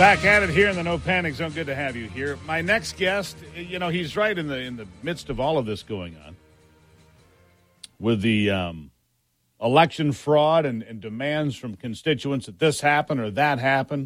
Back at it here in the No Panic Zone. Good to have you here. My next guest, he's right in the midst of all of this going on with the election fraud and demands from constituents that this happen or that happen.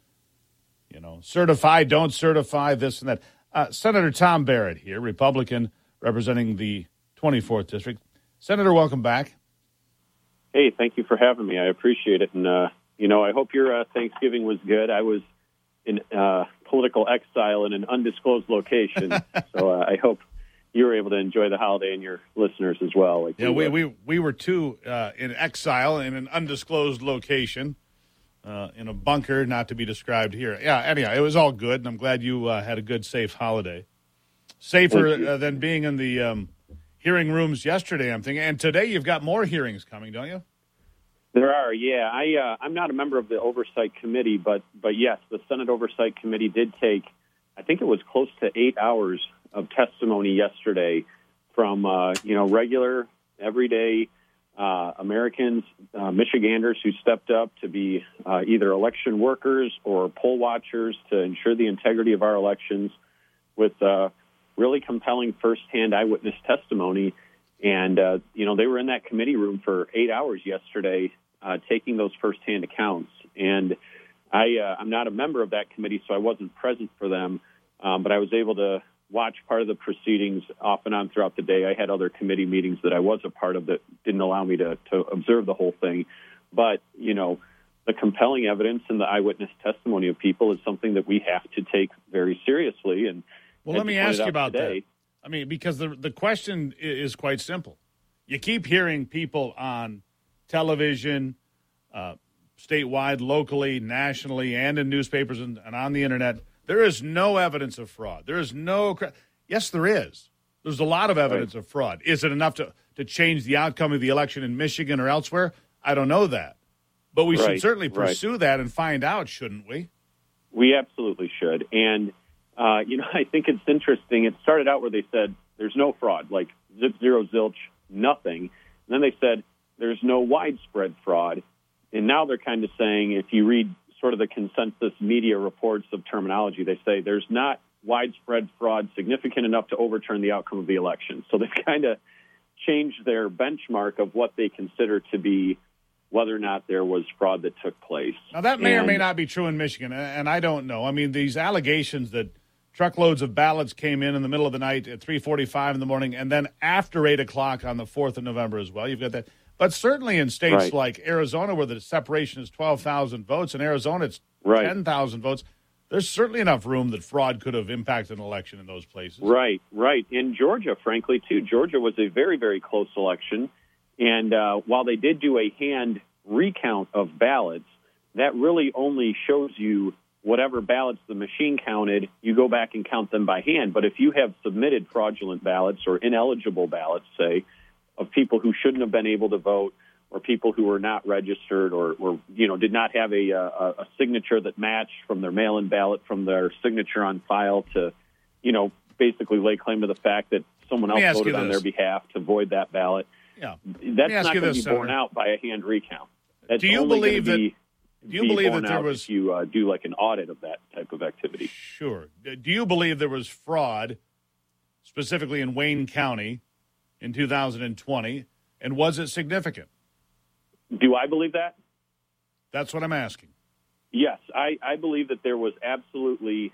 Certify, don't certify, this and that. Senator Tom Barrett here, Republican, representing the 24th District. Senator, welcome back. Hey, thank you for having me. I appreciate it. And, I hope your Thanksgiving was good. I was in political exile in an undisclosed location, so I hope you were able to enjoy the holiday and your listeners as well. We were too in exile in an undisclosed location in a bunker not to be described here. Yeah, anyhow, it was all good, and I'm glad you had a good, safe holiday. Safer than being in the hearing rooms yesterday, I'm thinking. And today you've got more hearings coming, don't you? There are, yeah. I'm not a member of the Oversight Committee, but yes, the Senate Oversight Committee did take, I think it was close to 8 hours of testimony yesterday from, regular, everyday Americans, Michiganders who stepped up to be either election workers or poll watchers to ensure the integrity of our elections with really compelling firsthand eyewitness testimony. And, they were in that committee room for 8 hours yesterday taking those firsthand accounts. And I'm not a member of that committee, so I wasn't present for them, but I was able to watch part of the proceedings off and on throughout the day. I had other committee meetings that I was a part of that didn't allow me to observe the whole thing. But, the compelling evidence and the eyewitness testimony of people is something that we have to take very seriously. And well, let me ask you about that. I mean, because the question is quite simple. You keep hearing people on television, statewide, locally, nationally, and in newspapers and on the Internet, there is no evidence of fraud. There is no – yes, there is. There's a lot of evidence of fraud. Is it enough to change the outcome of the election in Michigan or elsewhere? I don't know that. But we should certainly pursue that and find out, shouldn't we? We absolutely should. And, I think it's interesting. It started out where they said there's no fraud, like zip, zero, zilch, nothing. And then they said there's no widespread fraud. And now they're kind of saying, if you read sort of the consensus media reports of terminology, they say there's not widespread fraud significant enough to overturn the outcome of the election. So they've kind of changed their benchmark of what they consider to be whether or not there was fraud that took place. Now, that may or may not be true in Michigan, and I don't know. I mean, these allegations that truckloads of ballots came in the middle of the night at 3:45 in the morning, and then after 8 o'clock on the 4th of November as well. You've got that. But certainly in states like Arizona, where the separation is 12,000 votes, in Arizona it's 10,000 votes, there's certainly enough room that fraud could have impacted an election in those places. Right. In Georgia, frankly, too. Georgia was a very, very close election. And while they did do a hand recount of ballots, that really only shows you whatever ballots the machine counted, you go back and count them by hand. But if you have submitted fraudulent ballots or ineligible ballots, say, of people who shouldn't have been able to vote or people who were not registered or did not have a signature that matched from their mail-in ballot from their signature on file to, basically lay claim to the fact that someone else voted on their behalf to void that ballot. Yeah. That's not going to be borne out by a hand recount. Do you believe that there was, if you do like an audit of that type of activity? Sure. Do you believe there was fraud, specifically in Wayne County, in 2020, and was it significant? Do I believe that? That's what I'm asking. Yes, I believe that there was absolutely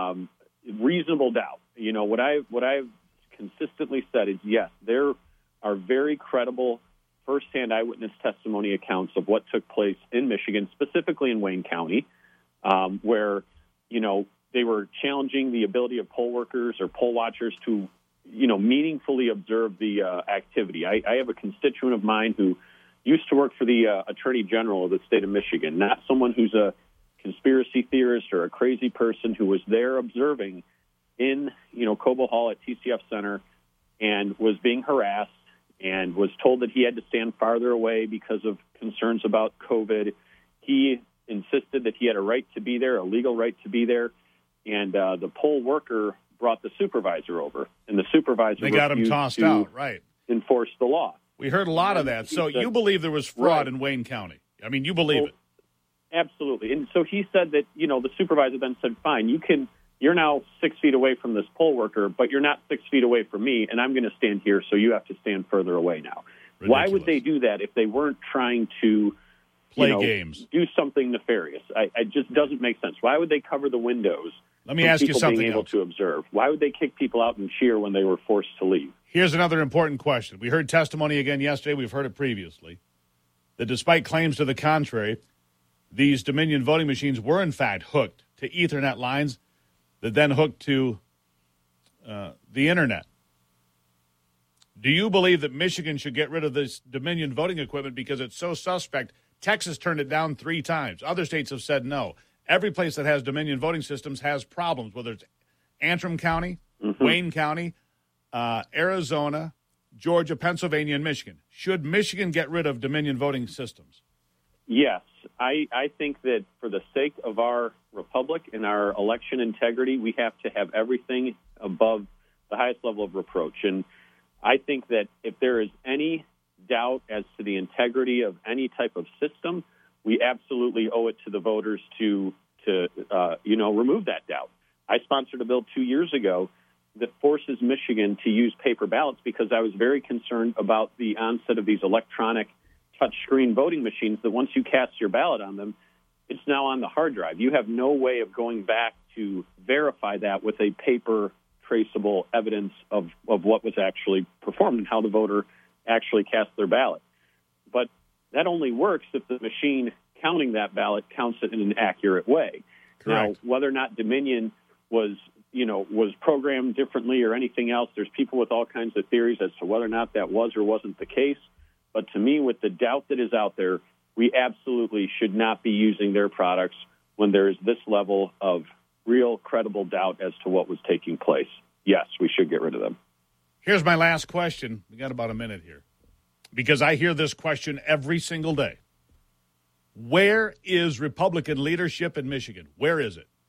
reasonable doubt. What I've consistently said is yes, there are very credible firsthand eyewitness testimony accounts of what took place in Michigan, specifically in Wayne County, where, they were challenging the ability of poll workers or poll watchers to, meaningfully observe the activity. I have a constituent of mine who used to work for the Attorney General of the state of Michigan, not someone who's a conspiracy theorist or a crazy person, who was there observing in, Cobo Hall at TCF Center and was being harassed and was told that he had to stand farther away because of concerns about COVID. He insisted that he had a right to be there, a legal right to be there, and the poll worker brought the supervisor over, and the supervisor got him tossed out, enforce the law. We heard a lot of that. So you believe there was fraud in Wayne County? I mean, you believe it? Absolutely. And so he said that, the supervisor then said, fine, you're now 6 feet away from this poll worker, but you're not 6 feet away from me, and I'm going to stand here, so you have to stand further away now. Ridiculous. Why would they do that if they weren't trying to play games, do something nefarious? It just doesn't make sense. Why would they cover the windows? Let me ask you something being able else. To observe. Why would they kick people out and cheer when they were forced to leave? Here's another important question. We heard testimony again yesterday. We've heard it previously. That despite claims to the contrary, these Dominion voting machines were in fact hooked to Ethernet lines that then hooked to the Internet. Do you believe that Michigan should get rid of this Dominion voting equipment because it's so suspect? Texas turned it down 3 times. Other states have said no. Every place that has Dominion voting systems has problems, whether it's Antrim County, Wayne County, Arizona, Georgia, Pennsylvania, and Michigan. Should Michigan get rid of Dominion voting systems? Yes. I think that for the sake of our republic and our election integrity, we have to have everything above the highest level of reproach. And I think that if there is any doubt as to the integrity of any type of system, we absolutely owe it to the voters to remove that doubt. I sponsored a bill 2 years ago that forces Michigan to use paper ballots because I was very concerned about the onset of these electronic touchscreen voting machines that once you cast your ballot on them, it's now on the hard drive. You have no way of going back to verify that with a paper traceable evidence of what was actually performed and how the voter actually cast their ballot. But that only works if the machine counting that ballot counts it in an accurate way. Correct. Now, whether or not Dominion was programmed differently or anything else, there's people with all kinds of theories as to whether or not that was or wasn't the case. But to me, with the doubt that is out there, we absolutely should not be using their products when there is this level of real credible doubt as to what was taking place. Yes, we should get rid of them. Here's my last question. We got about a minute here. Because I hear this question every single day. Where is Republican leadership in Michigan? Where is it?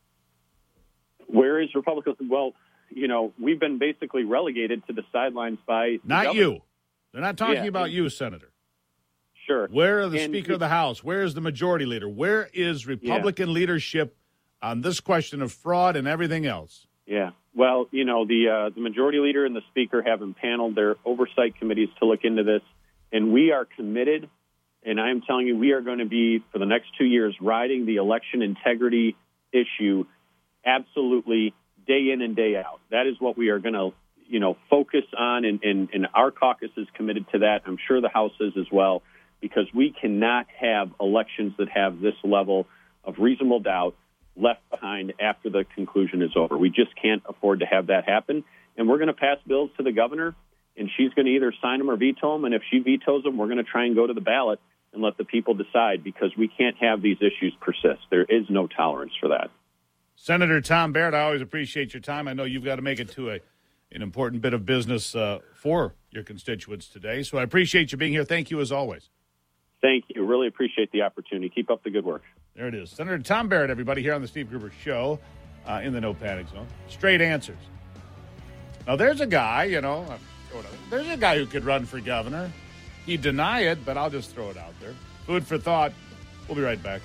Where is Republican? Well, we've been basically relegated to the sidelines by Not governor. You. They're not talking about you, Senator. Sure. Where are the Speaker of the House? Where is the Majority Leader? Where is Republican leadership on this question of fraud and everything else? Yeah. Well, the Majority Leader and the Speaker have impaneled their oversight committees to look into this, and we are committed, and I am telling you, we are going to be, for the next 2 years, riding the election integrity issue absolutely day in and day out. That is what we are going to focus on, and our caucus is committed to that. I'm sure the House is as well, because we cannot have elections that have this level of reasonable doubt left behind after the conclusion is over. We just can't afford to have that happen, and we're going to pass bills to the governor, and she's going to either sign them or veto them, and if she vetoes them, we're going to try and go to the ballot and let the people decide, because we can't have these issues persist. There is no tolerance for that. Senator Tom Barrett, I always appreciate your time. I know you've got to make it to an important bit of business for your constituents today. So I appreciate you being here. Thank you as always. Thank you. Really appreciate the opportunity. Keep up the good work. There it is. Senator Tom Barrett, everybody, here on the Steve Gruber Show in the No Panic Zone. Straight answers. Now, there's a guy, there's a guy who could run for governor. He'd deny it, but I'll just throw it out there. Food for thought. We'll be right back.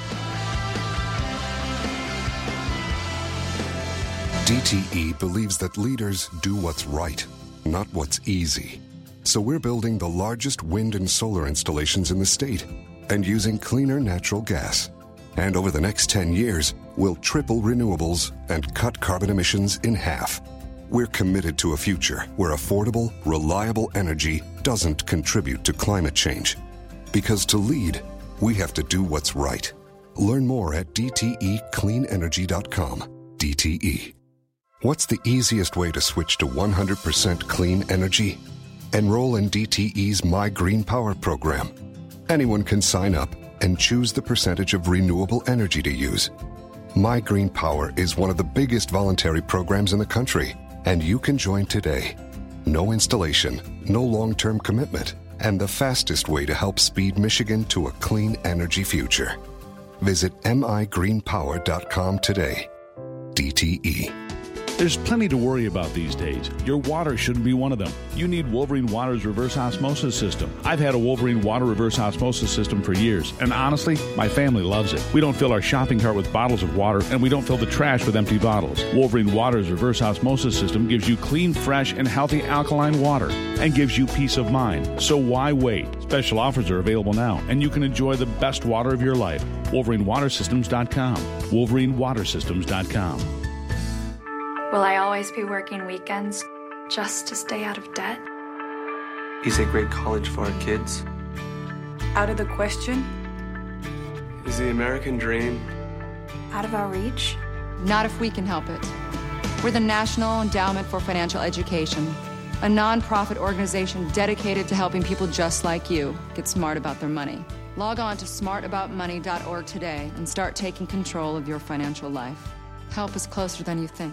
DTE believes that leaders do what's right, not what's easy. So we're building the largest wind and solar installations in the state and using cleaner natural gas. And over the next 10 years, we'll triple renewables and cut carbon emissions in half. We're committed to a future where affordable, reliable energy doesn't contribute to climate change. Because to lead, we have to do what's right. Learn more at DTEcleanenergy.com. DTE. What's the easiest way to switch to 100% clean energy? Enroll in DTE's My Green Power program. Anyone can sign up and choose the percentage of renewable energy to use. My Green Power is one of the biggest voluntary programs in the country, and you can join today. No installation, no long-term commitment, and the fastest way to help speed Michigan to a clean energy future. Visit migreenpower.com today. DTE. There's plenty to worry about these days. Your water shouldn't be one of them. You need Wolverine Water's reverse osmosis system. I've had a Wolverine Water reverse osmosis system for years, and honestly, my family loves it. We don't fill our shopping cart with bottles of water, and we don't fill the trash with empty bottles. Wolverine Water's reverse osmosis system gives you clean, fresh, and healthy alkaline water and gives you peace of mind. So why wait? Special offers are available now, and you can enjoy the best water of your life. WolverineWaterSystems.com. WolverineWaterSystems.com. Will I always be working weekends just to stay out of debt? Is a great college for our kids? Out of the question? Is the American dream Out of our reach? Not if we can help it. We're the National Endowment for Financial Education, a nonprofit organization dedicated to helping people just like you get smart about their money. Log on to smartaboutmoney.org today and start taking control of your financial life. Help is closer than you think.